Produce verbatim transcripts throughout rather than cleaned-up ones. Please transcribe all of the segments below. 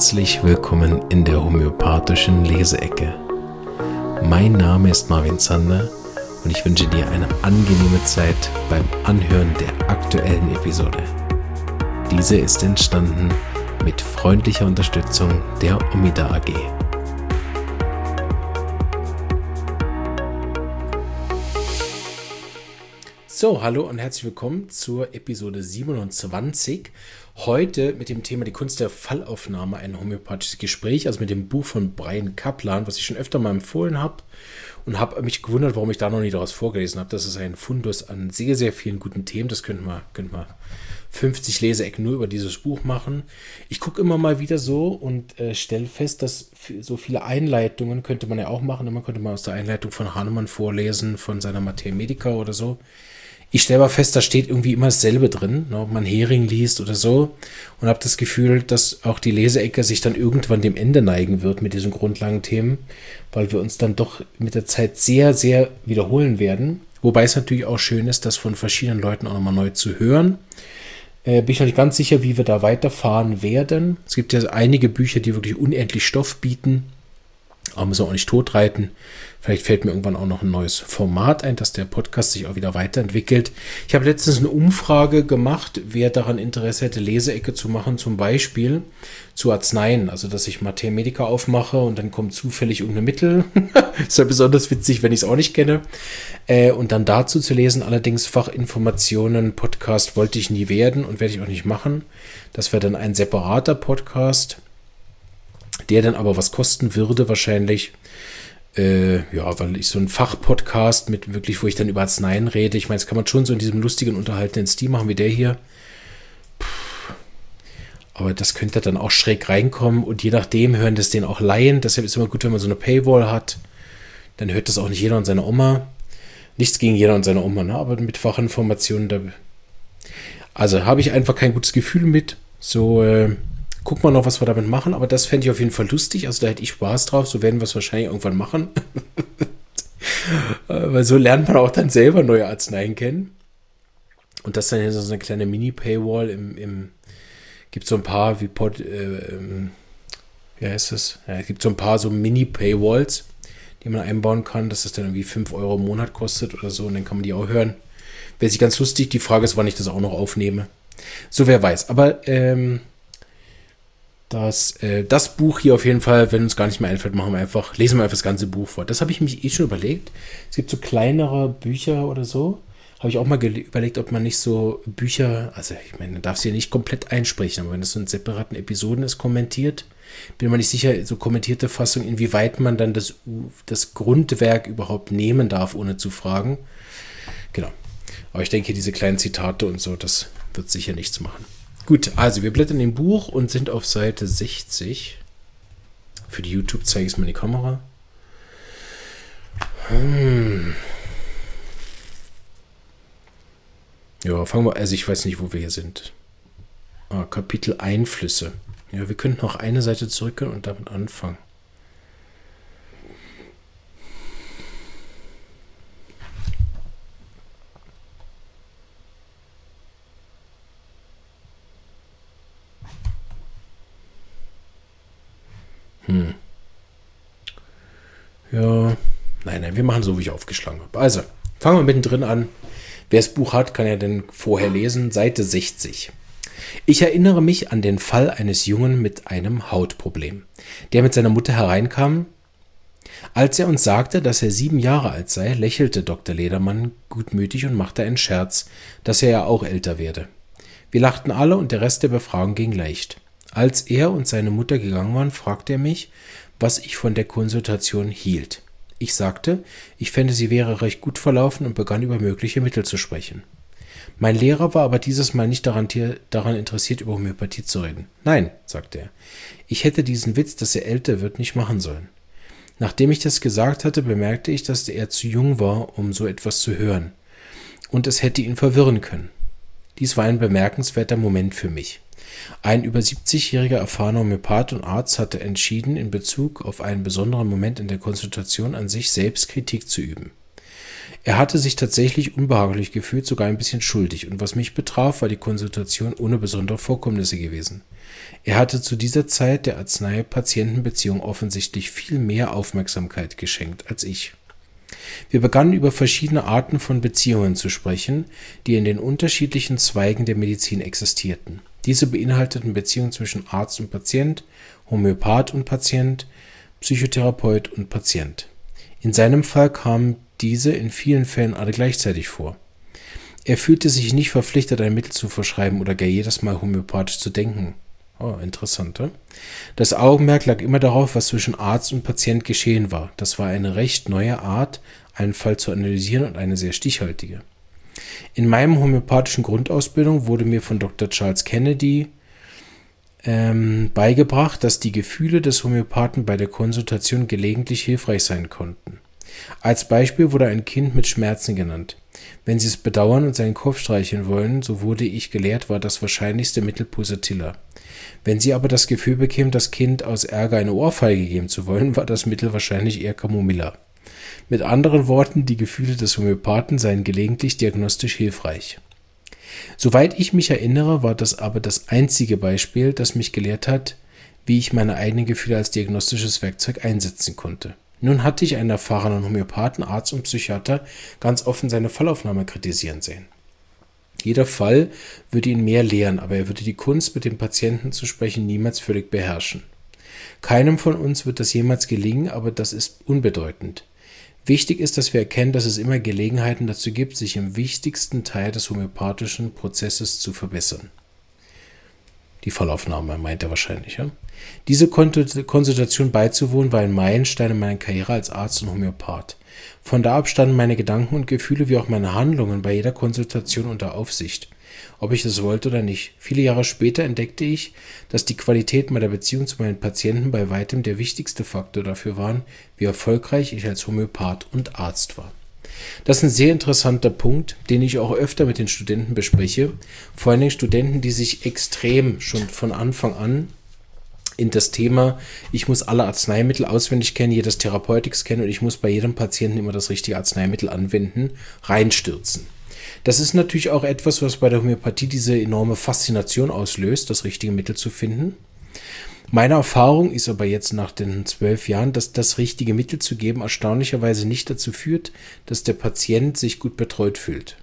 Herzlich willkommen in der homöopathischen Leseecke. Mein Name ist Marvin Zander und ich wünsche dir eine angenehme Zeit beim Anhören der aktuellen Episode. Diese ist entstanden mit freundlicher Unterstützung der Omida A G. So, hallo und herzlich willkommen zur Episode siebenundzwanzig. Heute mit dem Thema die Kunst der Fallaufnahme, ein homöopathisches Gespräch, also mit dem Buch von Brian Kaplan, was ich schon öfter mal empfohlen habe und habe mich gewundert, warum ich da noch nie daraus vorgelesen habe. Das ist ein Fundus an sehr, sehr vielen guten Themen. Das könnten wir, könnten wir fünfzig Leseecken nur über dieses Buch machen. Ich gucke immer mal wieder so und äh, stelle fest, dass so viele Einleitungen könnte man ja auch machen. Man könnte mal aus der Einleitung von Hahnemann vorlesen, von seiner Materia Medica oder so. Ich stelle mal fest, da steht irgendwie immer dasselbe drin, ne, ob man Hering liest oder so, und habe das Gefühl, dass auch die Leseecke sich dann irgendwann dem Ende neigen wird mit diesen Grundlagenthemen, weil wir uns dann doch mit der Zeit sehr, sehr wiederholen werden. Wobei es natürlich auch schön ist, das von verschiedenen Leuten auch nochmal neu zu hören. Äh, bin ich noch nicht ganz sicher, wie wir da weiterfahren werden. Es gibt ja einige Bücher, die wirklich unendlich Stoff bieten, aber müssen auch nicht totreiten. Vielleicht fällt mir irgendwann auch noch ein neues Format ein, dass der Podcast sich auch wieder weiterentwickelt. Ich habe letztens eine Umfrage gemacht, wer daran Interesse hätte, Leseecke zu machen, zum Beispiel zu Arzneien. Also, dass ich Materia Medica aufmache und dann kommt zufällig irgendein Mittel. Ist ja besonders witzig, wenn ich es auch nicht kenne. Äh, und dann dazu zu lesen, allerdings Fachinformationen, Podcast wollte ich nie werden und werde ich auch nicht machen. Das wäre dann ein separater Podcast, der dann aber was kosten würde wahrscheinlich. Äh, ja, weil ich so ein Fachpodcast mit wirklich, wo ich dann über Arzneien rede. Ich meine, das kann man schon so in diesem lustigen, unterhaltenden Stil machen wie der hier. Puh. Aber das könnte dann auch schräg reinkommen und je nachdem hören das den auch Laien. Deshalb ist es immer gut, wenn man so eine Paywall hat. Dann hört das auch nicht jeder und seine Oma. Nichts gegen jeder und seine Oma, ne? Aber mit Fachinformationen, da. Also habe ich einfach kein gutes Gefühl mit. So, äh, guck mal noch, was wir damit machen, aber das fände ich auf jeden Fall lustig. Also da hätte ich Spaß drauf, so werden wir es wahrscheinlich irgendwann machen. Weil so lernt man auch dann selber neue Arzneien kennen. Und das dann hier so eine kleine Mini-Paywall im, im gibt so ein paar wie Pod, äh, ähm, wie heißt das? Ja, es gibt so ein paar so Mini-Paywalls, die man einbauen kann, dass das dann irgendwie fünf Euro im Monat kostet oder so und dann kann man die auch hören. Wäre sich ganz lustig. Die Frage ist, wann ich das auch noch aufnehme. So, wer weiß. Aber, ähm, Das, äh, das Buch hier auf jeden Fall, wenn uns gar nicht mehr einfällt, machen wir einfach, lesen wir einfach das ganze Buch vor. Das habe ich mich eh schon überlegt. Es gibt so kleinere Bücher oder so. Habe ich auch mal gele- überlegt, ob man nicht so Bücher, also ich meine, man darf sie ja nicht komplett einsprechen, aber wenn das so in separaten Episoden ist, kommentiert, bin mir nicht sicher, so kommentierte Fassung, inwieweit man dann das, das Grundwerk überhaupt nehmen darf, ohne zu fragen. Genau. Aber ich denke, diese kleinen Zitate und so, das wird sicher nichts machen. Gut, also wir blättern im Buch und sind auf Seite sechzig. Für die YouTube zeige ich es mal in die Kamera. Hm. Ja, fangen wir, also ich weiß nicht, wo wir hier sind. Ah, Kapitel Einflüsse. Ja, wir könnten noch eine Seite zurückgehen und damit anfangen. Hm. Ja, nein, nein, wir machen so, wie ich aufgeschlagen habe. Also, fangen wir mittendrin an. Wer das Buch hat, kann ja dann vorher lesen. Seite sechzig. Ich erinnere mich an den Fall eines Jungen mit einem Hautproblem, der mit seiner Mutter hereinkam. Als er uns sagte, dass er sieben Jahre alt sei, lächelte Doktor Ledermann gutmütig und machte einen Scherz, dass er ja auch älter werde. Wir lachten alle und der Rest der Befragung ging leicht. Als er und seine Mutter gegangen waren, fragte er mich, was ich von der Konsultation hielt. Ich sagte, ich fände, sie wäre recht gut verlaufen und begann über mögliche Mittel zu sprechen. Mein Lehrer war aber dieses Mal nicht daran, daran interessiert, über Homöopathie zu reden. Nein, sagte er, ich hätte diesen Witz, dass er älter wird, nicht machen sollen. Nachdem ich das gesagt hatte, bemerkte ich, dass er zu jung war, um so etwas zu hören. Und es hätte ihn verwirren können. Dies war ein bemerkenswerter Moment für mich. Ein über siebzigjähriger erfahrener Homöopath und Arzt hatte entschieden, in Bezug auf einen besonderen Moment in der Konsultation an sich selbst Kritik zu üben. Er hatte sich tatsächlich unbehaglich gefühlt, sogar ein bisschen schuldig, und was mich betraf, war die Konsultation ohne besondere Vorkommnisse gewesen. Er hatte zu dieser Zeit der Arznei-Patienten-Beziehung offensichtlich viel mehr Aufmerksamkeit geschenkt als ich. Wir begannen über verschiedene Arten von Beziehungen zu sprechen, die in den unterschiedlichen Zweigen der Medizin existierten. Diese beinhalteten Beziehungen zwischen Arzt und Patient, Homöopath und Patient, Psychotherapeut und Patient. In seinem Fall kamen diese in vielen Fällen alle gleichzeitig vor. Er fühlte sich nicht verpflichtet, ein Mittel zu verschreiben oder gar jedes Mal homöopathisch zu denken. Oh, interessant, ja? Das Augenmerk lag immer darauf, was zwischen Arzt und Patient geschehen war. Das war eine recht neue Art, einen Fall zu analysieren und eine sehr stichhaltige. In meinem homöopathischen Grundausbildung wurde mir von Doktor Charles Kennedy ähm, beigebracht, dass die Gefühle des Homöopathen bei der Konsultation gelegentlich hilfreich sein konnten. Als Beispiel wurde ein Kind mit Schmerzen genannt. Wenn Sie es bedauern und seinen Kopf streicheln wollen, so wurde ich gelehrt, war das wahrscheinlichste Mittel Pulsatilla. Wenn Sie aber das Gefühl bekämen, das Kind aus Ärger eine Ohrfeige geben zu wollen, war das Mittel wahrscheinlich eher Camomilla. Mit anderen Worten, die Gefühle des Homöopathen seien gelegentlich diagnostisch hilfreich. Soweit ich mich erinnere, war das aber das einzige Beispiel, das mich gelehrt hat, wie ich meine eigenen Gefühle als diagnostisches Werkzeug einsetzen konnte. Nun hatte ich einen erfahrenen Homöopathen, Arzt und Psychiater ganz offen seine Fallaufnahme kritisieren sehen. Jeder Fall würde ihn mehr lehren, aber er würde die Kunst, mit dem Patienten zu sprechen, niemals völlig beherrschen. Keinem von uns wird das jemals gelingen, aber das ist unbedeutend. Wichtig ist, dass wir erkennen, dass es immer Gelegenheiten dazu gibt, sich im wichtigsten Teil des homöopathischen Prozesses zu verbessern. Die Fallaufnahme meint er wahrscheinlich, ja? Diese Konsultation beizuwohnen war ein Meilenstein in meiner Karriere als Arzt und Homöopath. Von da ab standen meine Gedanken und Gefühle wie auch meine Handlungen bei jeder Konsultation unter Aufsicht, ob ich es wollte oder nicht. Viele Jahre später entdeckte ich, dass die Qualität meiner Beziehung zu meinen Patienten bei weitem der wichtigste Faktor dafür waren, wie erfolgreich ich als Homöopath und Arzt war. Das ist ein sehr interessanter Punkt, den ich auch öfter mit den Studenten bespreche. Vor allen Dingen Studenten, die sich extrem schon von Anfang an in das Thema, ich muss alle Arzneimittel auswendig kennen, jedes Therapeutics kennen und ich muss bei jedem Patienten immer das richtige Arzneimittel anwenden, reinstürzen. Das ist natürlich auch etwas, was bei der Homöopathie diese enorme Faszination auslöst, das richtige Mittel zu finden. Meine Erfahrung ist aber jetzt nach den zwölf Jahren, dass das richtige Mittel zu geben erstaunlicherweise nicht dazu führt, dass der Patient sich gut betreut fühlt.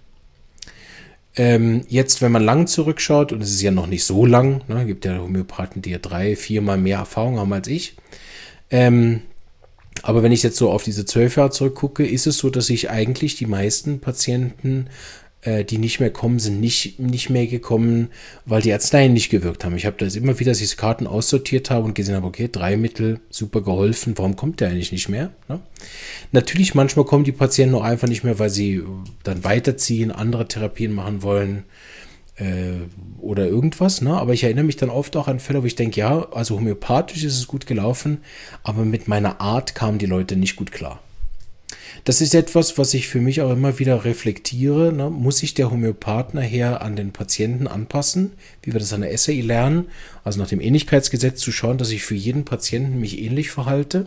Ähm, jetzt, wenn man lang zurückschaut, und es ist ja noch nicht so lang, ne, gibt ja Homöopathen, die ja drei, viermal mehr Erfahrung haben als ich, ähm, aber wenn ich jetzt so auf diese zwölf Jahre zurückgucke, ist es so, dass ich eigentlich die meisten Patienten, äh, die nicht mehr kommen, sind nicht, nicht mehr gekommen, weil die Arzneien nicht gewirkt haben. Ich habe das immer wieder, dass ich Karten aussortiert habe und gesehen habe, okay, drei Mittel, super geholfen, warum kommt der eigentlich nicht mehr? Ne? Natürlich, manchmal kommen die Patienten auch einfach nicht mehr, weil sie dann weiterziehen, andere Therapien machen wollen äh, oder irgendwas. Ne? Aber ich erinnere mich dann oft auch an Fälle, wo ich denke, ja, also homöopathisch ist es gut gelaufen, aber mit meiner Art kamen die Leute nicht gut klar. Das ist etwas, was ich für mich auch immer wieder reflektiere. Ne? Muss sich der Homöopath nachher an den Patienten anpassen, wie wir das an der S A I lernen, also nach dem Ähnlichkeitsgesetz zu schauen, dass ich für jeden Patienten mich ähnlich verhalte?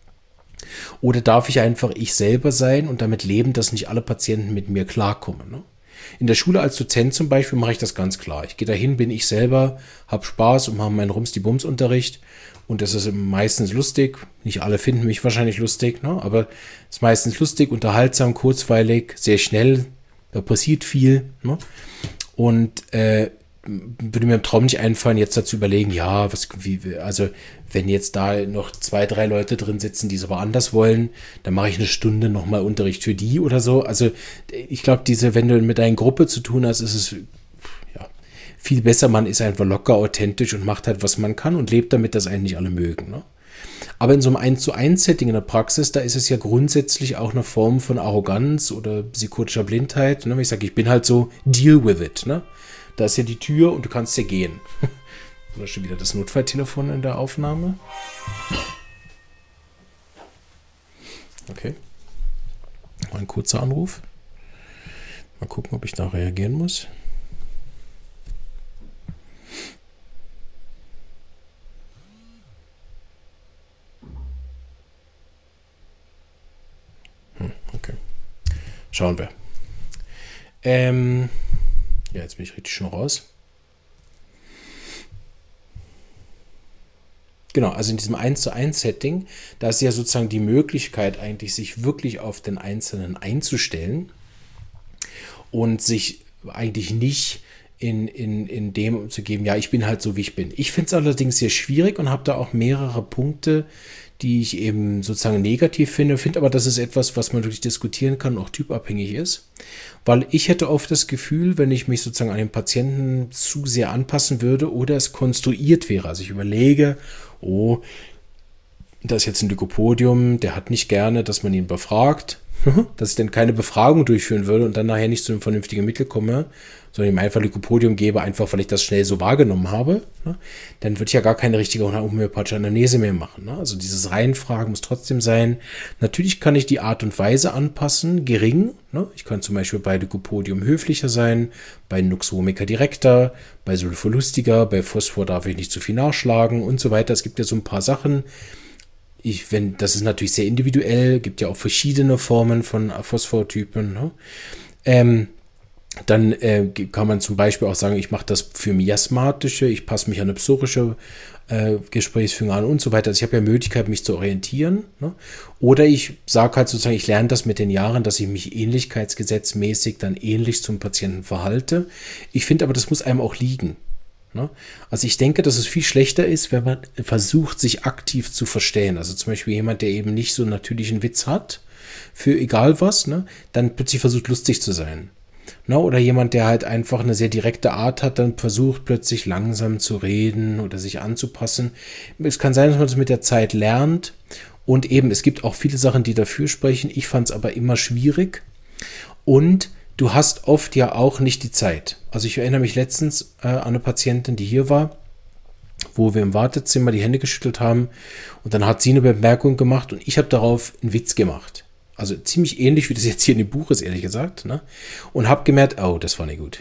Oder darf ich einfach ich selber sein und damit leben, dass nicht alle Patienten mit mir klarkommen? Ne? In der Schule als Dozent zum Beispiel mache ich das ganz klar. Ich gehe dahin, bin ich selber, habe Spaß und mache meinen Rums-die-Bums-Unterricht. Und das ist meistens lustig. Nicht alle finden mich wahrscheinlich lustig, ne? Aber es ist meistens lustig, unterhaltsam, kurzweilig, sehr schnell. Da passiert viel. Ne? Und äh, würde mir im Traum nicht einfallen, jetzt dazu überlegen, ja, was, wie, also wenn jetzt da noch zwei, drei Leute drin sitzen, die es aber anders wollen, dann mache ich eine Stunde nochmal Unterricht für die oder so. Also ich glaube, diese, wenn du mit deiner Gruppe zu tun hast, ist es ja viel besser, man ist einfach locker, authentisch und macht halt, was man kann und lebt damit, dass einen nicht alle mögen. Ne? Aber in so einem eins zu eins Setting in der Praxis, da ist es ja grundsätzlich auch eine Form von Arroganz oder psychotischer Blindheit. Ne? Ich sage, ich bin halt so, deal with it. Ne? Da ist ja die Tür und du kannst ja gehen. Oder schon wieder das Notfalltelefon in der Aufnahme. Okay. Mal ein kurzer Anruf. Mal gucken, ob ich da reagieren muss. Hm, okay. Schauen wir. Ähm, ja, jetzt bin ich richtig schon raus. Genau, also in diesem eins zu eins Setting, da ist ja sozusagen die Möglichkeit eigentlich, sich wirklich auf den Einzelnen einzustellen und sich eigentlich nicht in, in, in dem zu geben, ja, ich bin halt so, wie ich bin. Ich finde es allerdings sehr schwierig und habe da auch mehrere Punkte, die ich eben sozusagen negativ finde, finde aber, das ist etwas, was man wirklich diskutieren kann und auch typabhängig ist, weil ich hätte oft das Gefühl, wenn ich mich sozusagen an den Patienten zu sehr anpassen würde oder es konstruiert wäre, also ich überlege, oh, da ist jetzt ein Lykopodium, der hat nicht gerne, dass man ihn befragt, dass ich dann keine Befragung durchführen würde und dann nachher nicht zu einem vernünftigen Mittel komme, sondern ihm einfach Lykopodium gebe, einfach weil ich das schnell so wahrgenommen habe, dann würde ich ja gar keine richtige homöopathische Anamnese mehr machen. Also dieses Reihenfragen muss trotzdem sein. Natürlich kann ich die Art und Weise anpassen, gering. Ich kann zum Beispiel bei Lykopodium höflicher sein, bei Nux vomica direkter, bei Sulfur lustiger, bei Phosphor darf ich nicht zu viel nachschlagen und so weiter. Es gibt ja so ein paar Sachen. Ich, wenn, das ist natürlich sehr individuell, gibt ja auch verschiedene Formen von Phosphortypen. Ne? Ähm, dann äh, kann man zum Beispiel auch sagen, ich mache das für miasmatische, ich passe mich an eine psorische äh, Gesprächsführung an und so weiter. Also ich habe ja Möglichkeit, mich zu orientieren. Ne? Oder ich sage halt sozusagen, ich lerne das mit den Jahren, dass ich mich ähnlichkeitsgesetzmäßig dann ähnlich zum Patienten verhalte. Ich finde aber, das muss einem auch liegen. Also ich denke, dass es viel schlechter ist, wenn man versucht, sich aktiv zu verstehen. Also zum Beispiel jemand, der eben nicht so einen natürlichen Witz hat, für egal was, ne, dann plötzlich versucht, lustig zu sein. Ne, oder jemand, der halt einfach eine sehr direkte Art hat, dann versucht, plötzlich langsam zu reden oder sich anzupassen. Es kann sein, dass man das mit der Zeit lernt. Und eben, es gibt auch viele Sachen, die dafür sprechen. Ich fand es aber immer schwierig. Und du hast oft ja auch nicht die Zeit. Also ich erinnere mich letztens äh, an eine Patientin, die hier war, wo wir im Wartezimmer die Hände geschüttelt haben und dann hat sie eine Bemerkung gemacht und ich habe darauf einen Witz gemacht. Also ziemlich ähnlich, wie das jetzt hier in dem Buch ist, ehrlich gesagt. Ne? Und habe gemerkt, oh, das war nicht gut.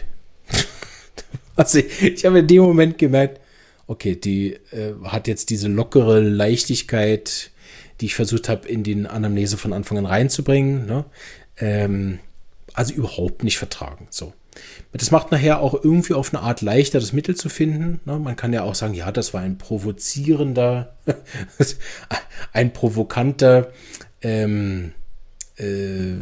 Also ich, ich habe in dem Moment gemerkt, okay, die äh, hat jetzt diese lockere Leichtigkeit, die ich versucht habe, in die Anamnese von Anfang an reinzubringen, ne? Ähm, Also überhaupt nicht vertragen. So. Das macht nachher auch irgendwie auf eine Art leichter, das Mittel zu finden. Man kann ja auch sagen, ja, das war ein provozierender, ein provokanter ähm, äh,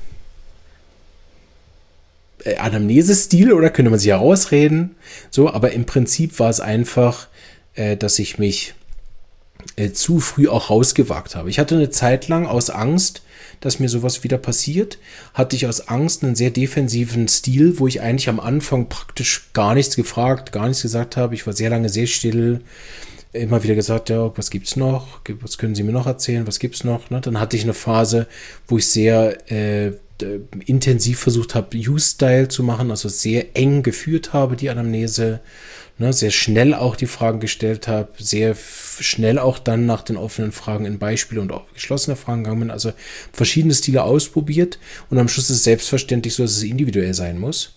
Anamnesestil, oder könnte man sich herausreden. So, aber im Prinzip war es einfach, äh, dass ich mich äh, zu früh auch rausgewagt habe. Ich hatte eine Zeit lang aus Angst, dass mir sowas wieder passiert, hatte ich aus Angst einen sehr defensiven Stil, wo ich eigentlich am Anfang praktisch gar nichts gefragt, gar nichts gesagt habe. Ich war sehr lange sehr still, immer wieder gesagt, ja, was gibt's noch? Was können Sie mir noch erzählen? Was gibt's noch? Ne? Dann hatte ich eine Phase, wo ich sehr äh, intensiv versucht habe, U-Style zu machen, also sehr eng geführt habe, die Anamnese, ne, sehr schnell auch die Fragen gestellt habe, sehr schnell auch dann nach den offenen Fragen in Beispiele und auch geschlossene Fragen gegangen bin, also verschiedene Stile ausprobiert und am Schluss ist es selbstverständlich so, dass es individuell sein muss.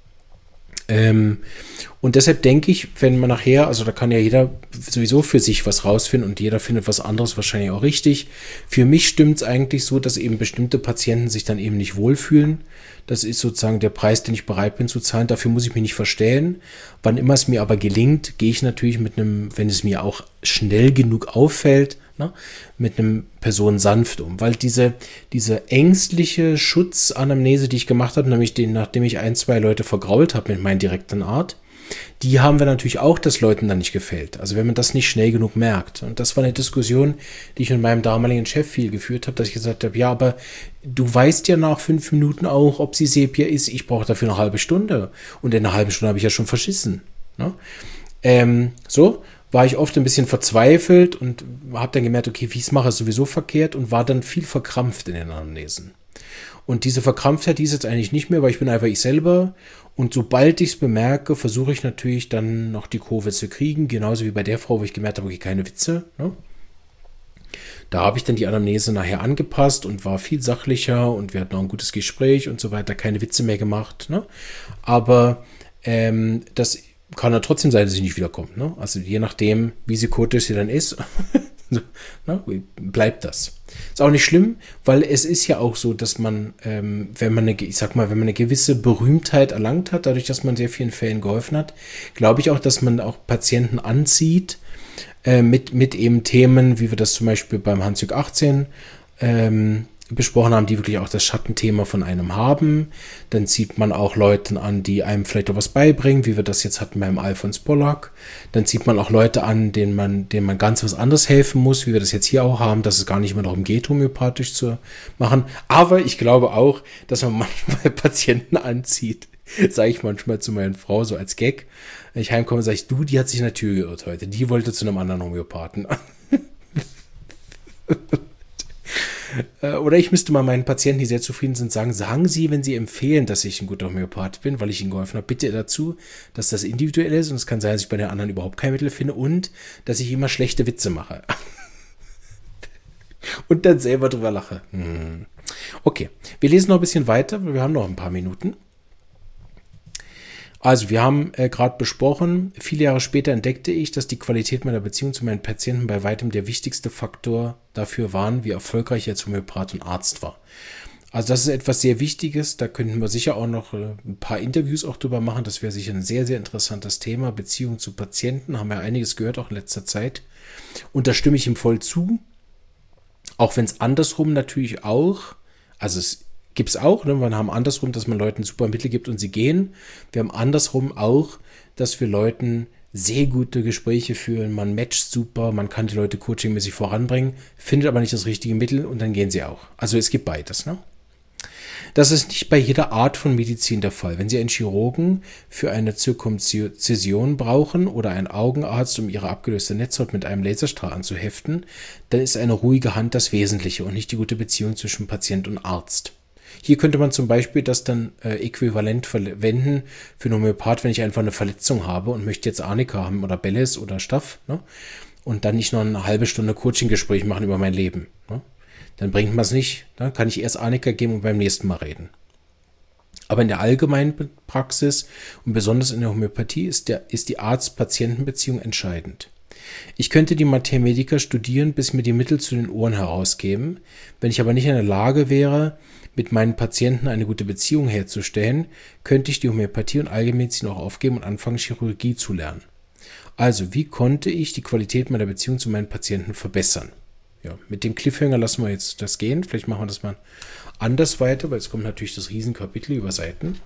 Ähm, und deshalb denke ich, wenn man nachher, also da kann ja jeder sowieso für sich was rausfinden und jeder findet was anderes wahrscheinlich auch richtig. Für mich stimmt es eigentlich so, dass eben bestimmte Patienten sich dann eben nicht wohlfühlen. Das ist sozusagen der Preis, den ich bereit bin zu zahlen. Dafür muss ich mich nicht verstellen. Wann immer es mir aber gelingt, gehe ich natürlich mit einem, wenn es mir auch schnell genug auffällt, ne, mit einem Person sanft um. Weil diese, diese ängstliche Schutzanamnese, die ich gemacht habe, nämlich den, nachdem ich ein, zwei Leute vergrault habe mit meiner direkten Art, die haben wir natürlich auch, dass Leuten dann nicht gefällt. Also wenn man das nicht schnell genug merkt. Und das war eine Diskussion, die ich mit meinem damaligen Chef viel geführt habe, dass ich gesagt habe, ja, aber du weißt ja nach fünf Minuten auch, ob sie Sepia ist. Ich brauche dafür eine halbe Stunde. Und in einer halben Stunde habe ich ja schon verschissen. Ne? Ähm, so war ich oft ein bisschen verzweifelt und habe dann gemerkt, okay, wie ich es mache, ist sowieso verkehrt und war dann viel verkrampft in den Anamnesen. Und diese Verkrampftheit, die ist jetzt eigentlich nicht mehr, weil ich bin einfach ich selber. Und sobald ich es bemerke, versuche ich natürlich dann noch die Kurve zu kriegen. Genauso wie bei der Frau, wo ich gemerkt habe, okay, keine Witze. Ne? Da habe ich dann die Anamnese nachher angepasst und war viel sachlicher und wir hatten auch ein gutes Gespräch und so weiter. Keine Witze mehr gemacht. Ne? Aber ähm, das kann ja trotzdem sein, dass sie nicht wiederkommt. Ne? Also je nachdem, wie psychotisch sie dann ist. Na, bleibt das. Ist auch nicht schlimm, weil es ist ja auch so, dass man, ähm, wenn man eine, ich sag mal, wenn man eine gewisse Berühmtheit erlangt hat, dadurch, dass man sehr vielen Fällen geholfen hat, glaube ich auch, dass man auch Patienten anzieht, äh, mit, mit eben Themen, wie wir das zum Beispiel beim Hans-Jürg achtzehn ähm, besprochen haben, die wirklich auch das Schattenthema von einem haben. Dann zieht man auch Leute an, die einem vielleicht auch was beibringen, wie wir das jetzt hatten beim Alfons Pollack. Dann zieht man auch Leute an, denen man, denen man ganz was anderes helfen muss, wie wir das jetzt hier auch haben, dass es gar nicht mehr darum geht, homöopathisch zu machen. Aber ich glaube auch, dass man manchmal Patienten anzieht, sage ich manchmal zu meiner Frau so als Gag. Wenn ich heimkomme, sage ich, du, die hat sich in der Tür geirrt heute. Die wollte zu einem anderen Homöopathen. Oder ich müsste mal meinen Patienten, die sehr zufrieden sind, sagen, sagen Sie, wenn Sie empfehlen, dass ich ein guter Homöopath bin, weil ich Ihnen geholfen habe, bitte dazu, dass das individuell ist und es kann sein, dass ich bei den anderen überhaupt kein Mittel finde und dass ich immer schlechte Witze mache. Und dann selber drüber lache. Hm. Okay, wir lesen noch ein bisschen weiter, weil wir haben noch ein paar Minuten. Also, wir haben äh, gerade besprochen, viele Jahre später entdeckte ich, dass die Qualität meiner Beziehung zu meinen Patienten bei weitem der wichtigste Faktor dafür waren, wie erfolgreich ich als Homöopath und Arzt war. Also das ist etwas sehr Wichtiges, da könnten wir sicher auch noch äh, ein paar Interviews auch drüber machen, das wäre sicher ein sehr, sehr interessantes Thema, Beziehung zu Patienten, haben wir einiges gehört, auch in letzter Zeit. Und da stimme ich ihm voll zu, auch wenn es andersrum natürlich auch, also es gibt es auch, ne? Wir haben andersrum, dass man Leuten super Mittel gibt und sie gehen. Wir haben andersrum auch, dass wir Leuten sehr gute Gespräche führen, man matcht super, man kann die Leute coachingmäßig voranbringen, findet aber nicht das richtige Mittel und dann gehen sie auch. Also es gibt beides. Ne? Das ist nicht bei jeder Art von Medizin der Fall. Wenn Sie einen Chirurgen für eine Zirkumzision brauchen oder einen Augenarzt, um Ihre abgelöste Netzhaut mit einem Laserstrahl anzuheften, dann ist eine ruhige Hand das Wesentliche und nicht die gute Beziehung zwischen Patient und Arzt. Hier könnte man zum Beispiel das dann äh, äquivalent verwenden für einen Homöopath, wenn ich einfach eine Verletzung habe und möchte jetzt Arnika haben oder Belles oder Staph, ne? Und dann nicht noch eine halbe Stunde Coaching-Gespräch machen über mein Leben. Ne? Dann bringt man es nicht. Dann kann ich erst Arnika geben und beim nächsten Mal reden. Aber in der allgemeinen Praxis und besonders in der Homöopathie ist, der, ist die Arzt-Patienten-Beziehung entscheidend. Ich könnte die Mater Medica studieren, bis mir die Mittel zu den Ohren herausgeben. Wenn ich aber nicht in der Lage wäre, mit meinen Patienten eine gute Beziehung herzustellen, könnte ich die Homöopathie und Allgemeinmedizin auch aufgeben und anfangen, Chirurgie zu lernen. Also, wie konnte ich die Qualität meiner Beziehung zu meinen Patienten verbessern? Ja, mit dem Cliffhanger lassen wir jetzt das gehen. Vielleicht machen wir das mal anders weiter, weil es kommt natürlich das Riesenkapitel über Seiten.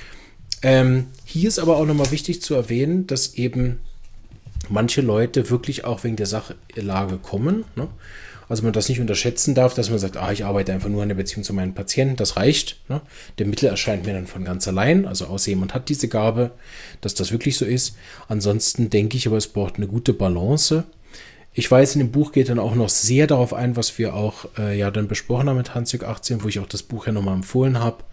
Ähm, hier ist aber auch nochmal wichtig zu erwähnen, dass eben manche Leute wirklich auch wegen der Sachlage kommen, ne? Also man das nicht unterschätzen darf, dass man sagt, ah, ich arbeite einfach nur an der Beziehung zu meinen Patienten, das reicht. Ne? Der Mittel erscheint mir dann von ganz allein, also außer jemand hat diese Gabe, dass das wirklich so ist. Ansonsten denke ich aber, es braucht eine gute Balance. Ich weiß, in dem Buch geht dann auch noch sehr darauf ein, was wir auch äh, ja dann besprochen haben mit Hans-Jürg achtzehn, wo ich auch das Buch ja nochmal empfohlen habe,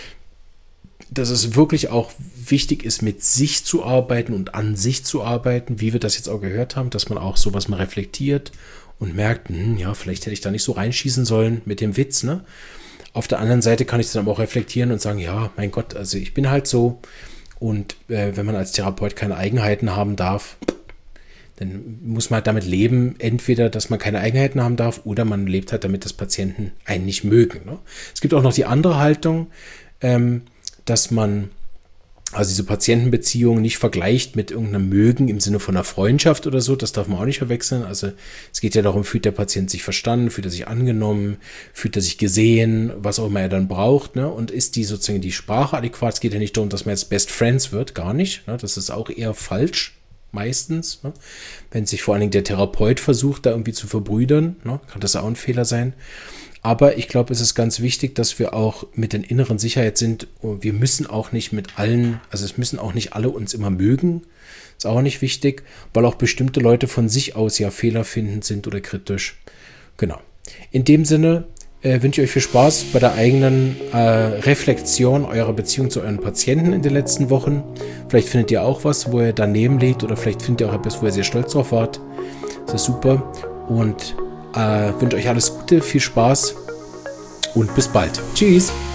dass es wirklich auch wichtig ist, mit sich zu arbeiten und an sich zu arbeiten, wie wir das jetzt auch gehört haben, dass man auch sowas mal reflektiert und merkt, hm, ja, vielleicht hätte ich da nicht so reinschießen sollen mit dem Witz, ne? Auf der anderen Seite kann ich es dann aber auch reflektieren und sagen, ja, mein Gott, also ich bin halt so und äh, wenn man als Therapeut keine Eigenheiten haben darf, dann muss man halt damit leben, entweder, dass man keine Eigenheiten haben darf oder man lebt halt damit, dass Patienten einen nicht mögen. Ne? Es gibt auch noch die andere Haltung, ähm, dass man also diese Patientenbeziehung nicht vergleicht mit irgendeinem Mögen im Sinne von einer Freundschaft oder so, das darf man auch nicht verwechseln. Also es geht ja darum, fühlt der Patient sich verstanden, fühlt er sich angenommen, fühlt er sich gesehen, was auch immer er dann braucht, ne? Und ist die sozusagen die Sprache adäquat? Es geht ja nicht darum, dass man jetzt Best Friends wird, gar nicht. Ne? Das ist auch eher falsch, meistens. Ne? Wenn sich vor allen Dingen der Therapeut versucht, da irgendwie zu verbrüdern, ne? Kann das auch ein Fehler sein. Aber ich glaube, es ist ganz wichtig, dass wir auch mit der inneren Sicherheit sind. Wir müssen auch nicht mit allen, also es müssen auch nicht alle uns immer mögen. Ist auch nicht wichtig, weil auch bestimmte Leute von sich aus ja fehlerfindend sind oder kritisch. Genau. In dem Sinne äh, wünsche ich euch viel Spaß bei der eigenen äh, Reflexion eurer Beziehung zu euren Patienten in den letzten Wochen. Vielleicht findet ihr auch was, wo ihr daneben liegt oder vielleicht findet ihr auch etwas, wo ihr sehr stolz drauf wart. Das ist super und Äh, wünsche euch alles Gute, viel Spaß und bis bald. Tschüss!